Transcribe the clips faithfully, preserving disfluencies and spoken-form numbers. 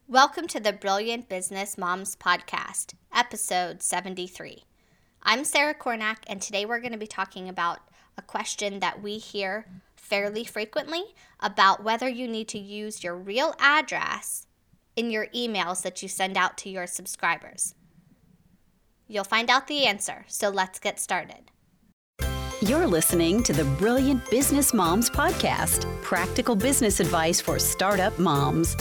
Welcome to the Brilliant Business Moms Podcast, episode seventy-three. I'm Sarah Cornack, and today we're going to be talking about a question that we hear fairly frequently about whether you need to use your real address in your emails that you send out to your subscribers. You'll find out the answer, so let's get started. You're listening to the Brilliant Business Moms Podcast, practical business advice for startup moms.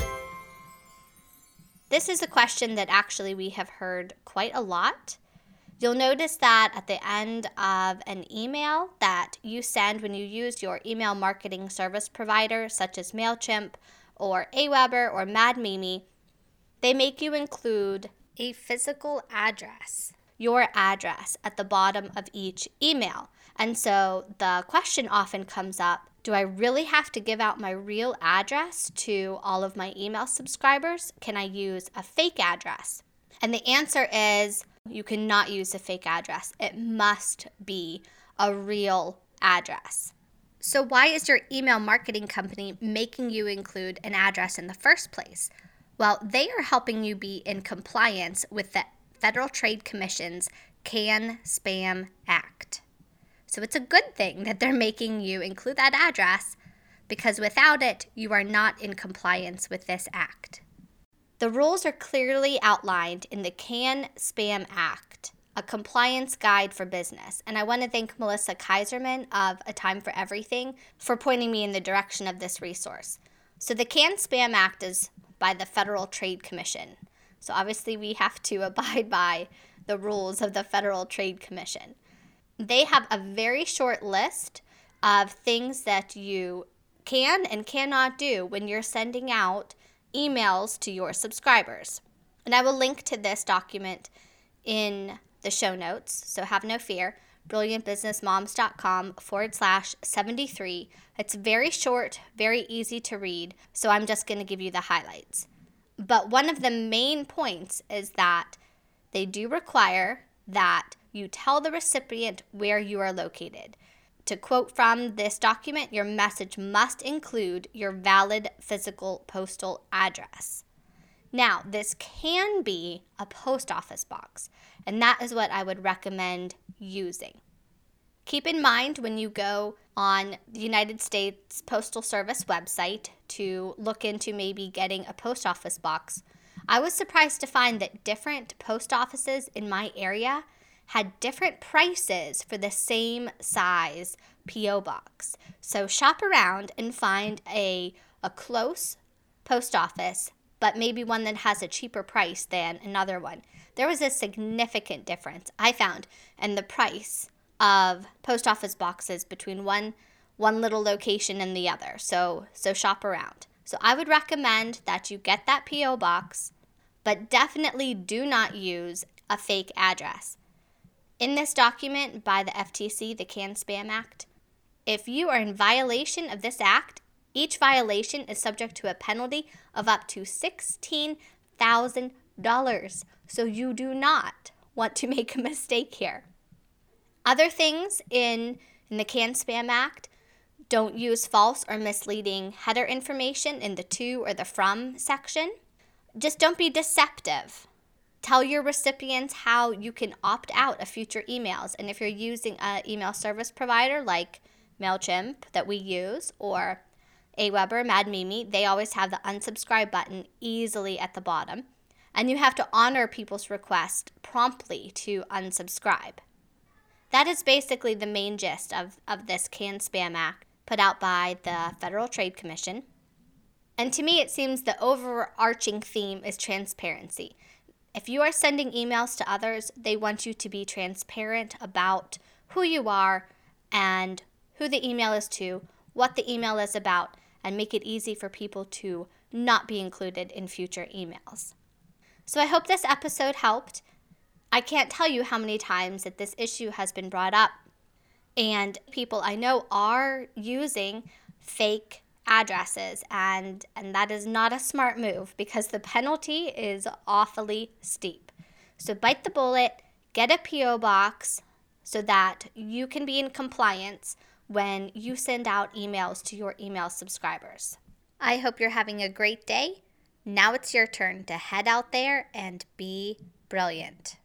This is a question that actually we have heard quite a lot. You'll notice that at the end of an email that you send when you use your email marketing service provider, such as MailChimp or Aweber or MadMimi, they make you include a physical address, your address, at the bottom of each email. And so the question often comes up, do I really have to give out my real address to all of my email subscribers? Can I use a fake address? And the answer is you cannot use a fake address. It must be a real address. So why is your email marketing company making you include an address in the first place? Well, they are helping you be in compliance with the Federal Trade Commission's CAN-SPAM Act. So it's a good thing that they're making you include that address, because without it, you are not in compliance with this act. The rules are clearly outlined in the CAN-SPAM Act, a compliance guide for business. And I want to thank Melissa Kaiserman of A Time for Everything for pointing me in the direction of this resource. So the CAN-SPAM Act is by the Federal Trade Commission. So obviously we have to abide by the rules of the Federal Trade Commission. They have a very short list of things that you can and cannot do when you're sending out emails to your subscribers. And I will link to this document in the show notes, so have no fear, brilliantbusinessmoms.com forward slash 73. It's very short, very easy to read, so I'm just going to give you the highlights. But one of the main points is that they do require that you tell the recipient where you are located. To quote from this document, your message must include your valid physical postal address. Now, this can be a post office box, and that is what I would recommend using. Keep in mind when you go on the United States Postal Service website to look into maybe getting a post office box, I was surprised to find that different post offices in my area had different prices for the same size P O box. So shop around and find a, a close post office, but maybe one that has a cheaper price than another one. There was a significant difference, I found, in the price of post office boxes between one one little location and the other. So so shop around. So I would recommend that you get that P O box, but definitely do not use a fake address. In this document by the F T C, the CAN-SPAM Act, if you are in violation of this act, each violation is subject to a penalty of up to sixteen thousand dollars. So you do not want to make a mistake here. Other things in, in the CAN-SPAM Act, don't use false or misleading header information in the to or the from section. Just don't be deceptive. Tell your recipients how you can opt out of future emails. And if you're using an email service provider like MailChimp that we use or Aweber, MadMimi, they always have the unsubscribe button easily at the bottom. And you have to honor people's request promptly to unsubscribe. That is basically the main gist of, of this CAN-SPAM Act put out by the Federal Trade Commission. And to me, it seems the overarching theme is transparency. If you are sending emails to others, they want you to be transparent about who you are and who the email is to, what the email is about, and make it easy for people to not be included in future emails. So I hope this episode helped. I can't tell you how many times that this issue has been brought up, and people I know are using fake addresses, and and that is not a smart move because the penalty is awfully steep. So bite the bullet, get a P O box so that you can be in compliance when you send out emails to your email subscribers. I hope you're having a great day. Now it's your turn to head out there and be brilliant.